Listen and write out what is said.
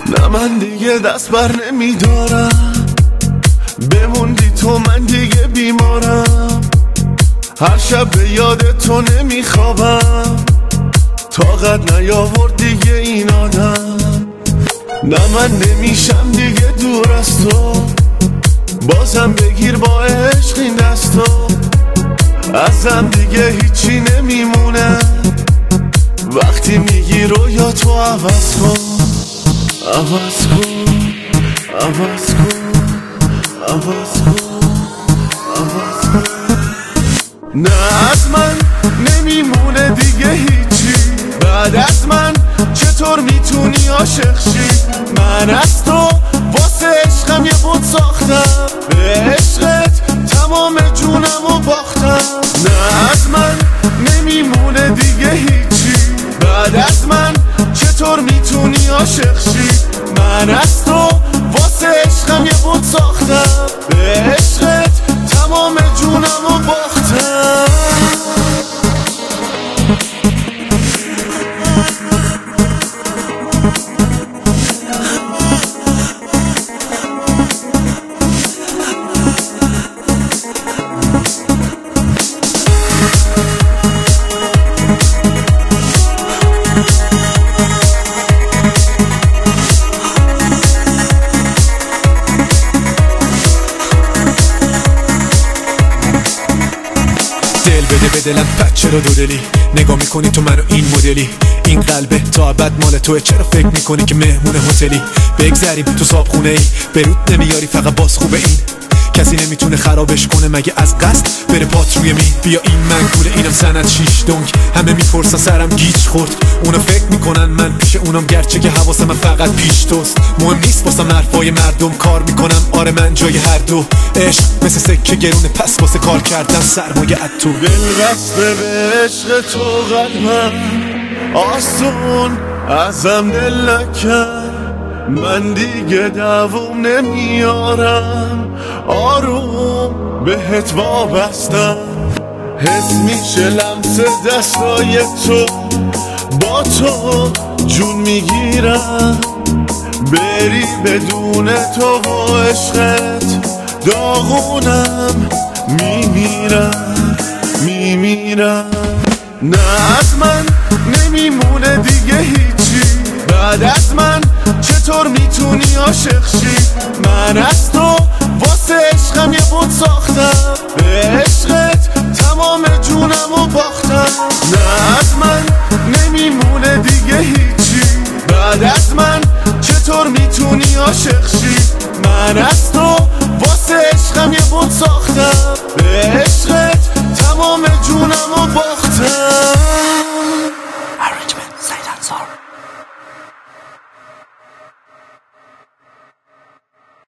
نه من دیگه دست بر نمیدارم، بموندی تو من دیگه بیمارم، هر شب به یاد تو نمیخوابم، طاقت نیاورد دیگه این آدم. نه من نمیشم دیگه دور از تو، بازم بگیر با عشق این دستو، ازم دیگه هیچی نمیمونه، وقتی میگی رویا تو عوض کن، عوض کن، عوض کن، عوض کن، عوض کن. نه از من نمیمونه دیگه هیچی، بعد از من چطور میتونی عاشق شی؟ من از تو واسه عشقم یه بود ساختم، به عشقت تمام جونمو باختم. نه از من نمیمونه دیگه هیچی، بعد از من چطور میتونی عاشق شی؟ من از تو واسه عشقم یه بود ساختم، به عشقت تمام جونمو باختم. به دلم بچه رو دودلی نگاه میکنی تو منو این مدلی، این قلبه تا ابد مال توه، چرا فکر میکنی که مهمون هتلی؟ بگذریم تو صابخونه ای برود نمیاری، فقط باز خوبه این کسی نمیتونه خرابش کنه مگه از قصد بره پات روی می. بیا این منگوله اینم سند شیش دنگ، همه میپرسن سرم گیج خورد، اونا فکر میکنن من پیش اونام، گرچه که حواس من فقط پیش توست. مهم نیست واسم حرفای مردم، کار میکنم آره من جای هر دو. عشق مثل سکه گرونه، پس واسه کار کردن سرمایه ات تو. دل بسته به عشق تو قلبم، آسون ازم دل نکن، من دیگه دووم نمیارم، آروم بهت وابستم، حس میشه لمس دستای تو، با تو جون میگیرم، بری بدون تو و عشقت داغونم، میمیرم میمیرم. نه از من نمیمونه دیگه هیچی، بعد از من چطور میتونی عاشق شی؟ من از تو واسه عشقم یه بود ساختم، به عشقت تمام جونمو باختم. نه از من نمیمونه دیگه هیچی، بعد از من چطور میتونی عاشق شی؟ من از تو واسه عشقم یه بود ساختم، به